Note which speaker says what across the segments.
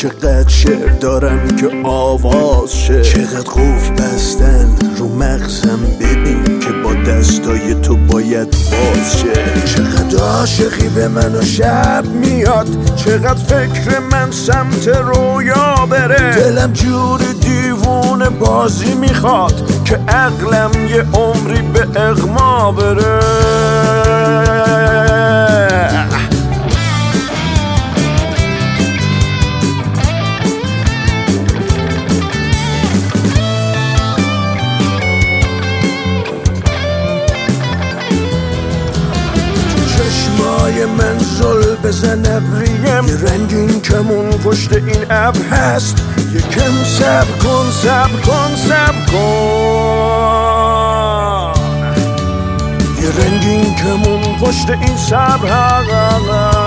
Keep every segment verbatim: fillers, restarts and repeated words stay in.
Speaker 1: چقدر شعر دارم که آواز شه، چقدر قفل بستن رو مغزم ببین که با دستای تو باید باز شه. چقدر عاشقی به من و شب میاد، چقدر فکر من سمت رویا بره، دلم جور دیوونه بازی میخواد که عقلم یه عمری به اغما بره. چشمای من زل بزن ابریم، یه رنگین کمون پشت این ابر هست، یکم صبر کن صبر کن صبر کن، یه رنگین کمون پشت این صبر هست.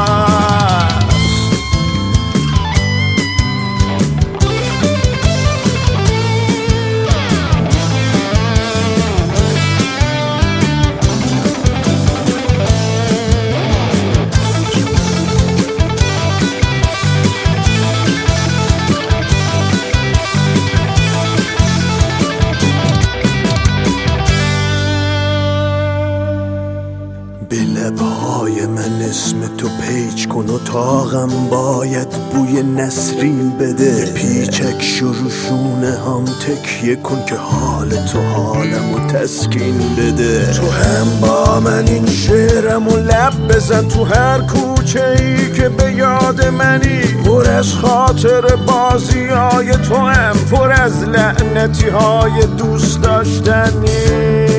Speaker 1: به لبهای من اسم تو پیچ کن و تاقم باید بوی نسرین بده، یه پیچک شروشونه هم تکیه کن که حال تو حالمو تسکین بده. تو هم با من این شعرمو لب بزن، تو هر کوچه ای که به یاد منی، پر از خاطر بازی های تو هم پر از لعنتی های دوست داشتنی.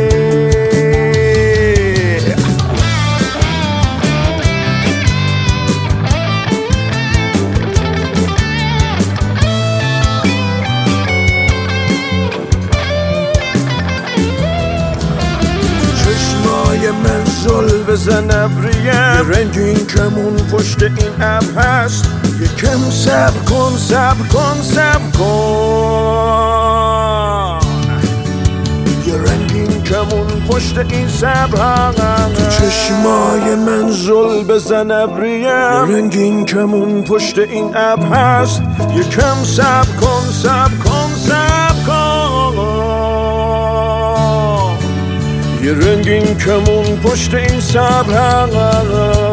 Speaker 1: من زل بزن ابریم، یه رنگین کمون پشت این ابر هست، یکم صبر کن صبر کن صبر کن، یه رنگین کمون پشت این صبر هست. تو چشمای من زل بزن ابریم، یه رنگین کمون پشت این ابر هست، یکم صبر کن صبر کن صبر کن، یه رنگین کمون پشت این صبر هست.